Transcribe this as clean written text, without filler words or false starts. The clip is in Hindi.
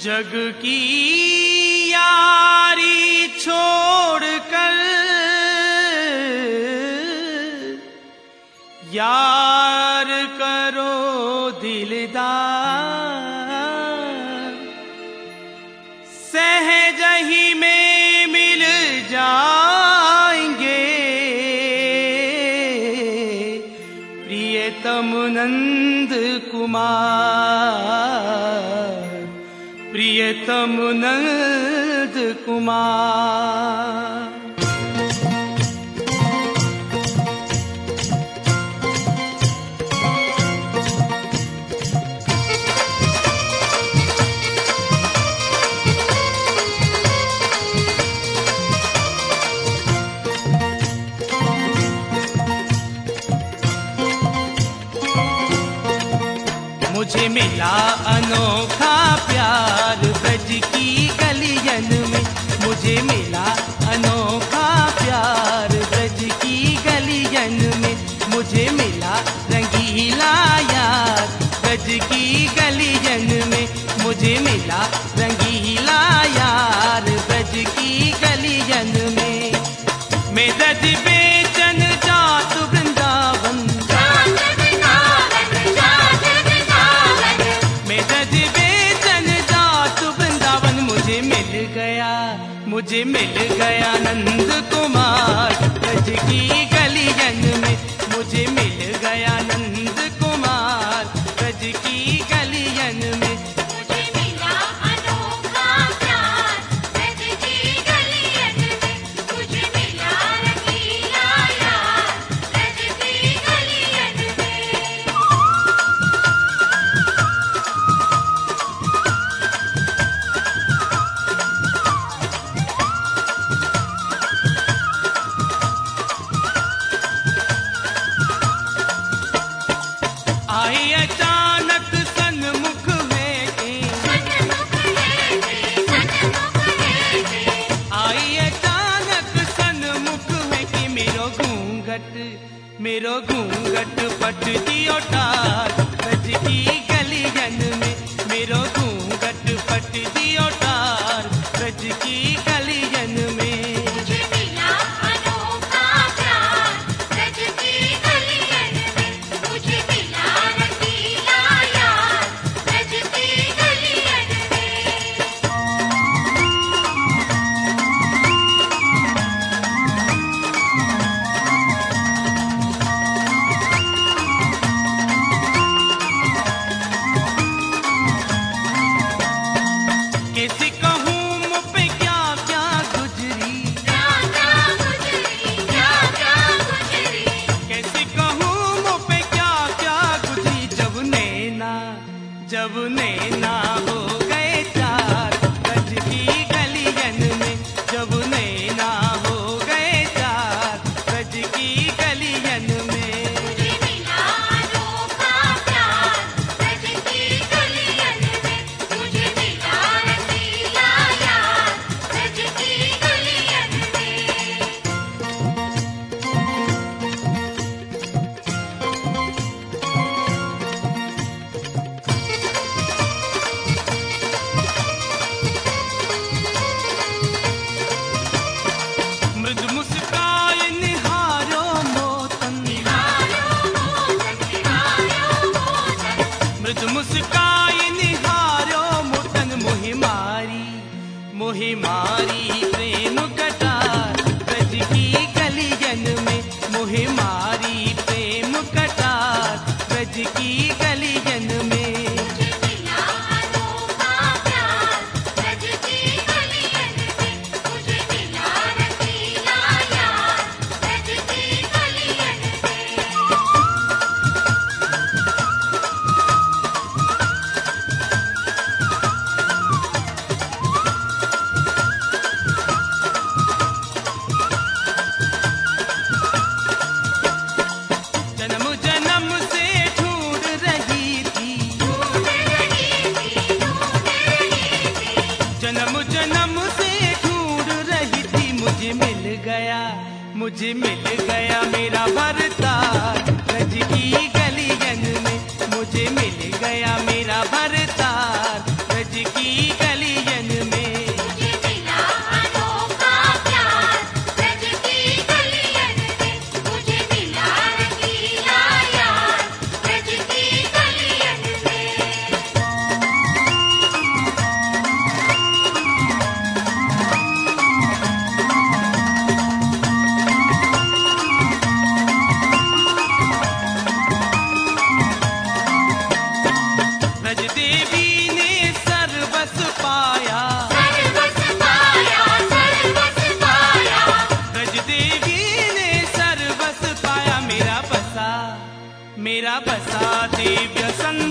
जग की यारी छोड़कर यार करो दिलदार, सहज ही में मिल जाएंगे प्रियतम नंद कुमार, प्रियतम नंद कुमार। मुझे मिला अनोखा प्यार ब्रज की गलियन में, मुझे मिला अनोखा प्यार ब्रज की गलियन में, मुझे मिला रंगीला यार ब्रज की गलियन में, मुझे मिला रंगीला यार ब्रज की गलियन में। मैं ब्रज बेचन जात वृंदावन, मुझे मिल गया नंद कुमार ब्रज की गलियन में, मुझे मिल गया नंद कुमार ब्रज की गलियन में। मुझे मिला अनोखा प्यार ब्रज की गलियन में, मुझे मिला रंगीला यार ब्रज की गलियन में। आई अचानक सन्मुख है के, आई अचानक सन्मुख है कि मेरो घूंघट पट दियो टार ब्रज की गलियन में, मेरो घूंघट पट दियो टार ब्रज की गलियन में। मुझे मिला अनोखा प्यार ब्रज की गलियन में, मुझे मिला रंगीला यार ब्रज की गलियन में। कैसे कहूँ मुझ पे क्या क्या गुजरी, क्या क्या गुजरी, क्या क्या गुजरी, कैसे कहूँ मुझ पे क्या क्या गुजरी, जब नैना हो गए चार ब्रज की गलियन में, जब नैना हो गए चार ब्रज की गलियन में। मुझे मिला अनोखा प्यार ब्रज की गलियन में, मुझे मिला रंगीला यार ब्रज की गलियन में। मृद मुस्काए निहारो मोतन, मृद मुस्काए निहारो मोतन, मोहि मारी प्रेम कटार ब्रज की गलियन में, मोहि मारी प्रेम कटार ब्रज की गलियन में। मुझे मिला अनोखा प्यार ब्रज की गलियन में, मुझे मिला रंगीला यार ब्रज की गलियन में। जन्म जन्म से ढूंढ रही थी, जन्म जन्म से ढूंढ रही थी, मुझे मिल गया मेरा भरतार ब्रज की गलियन में, मुझे मिल गया मेरा भरतार ब्रज की गलियन दिव्य संदेश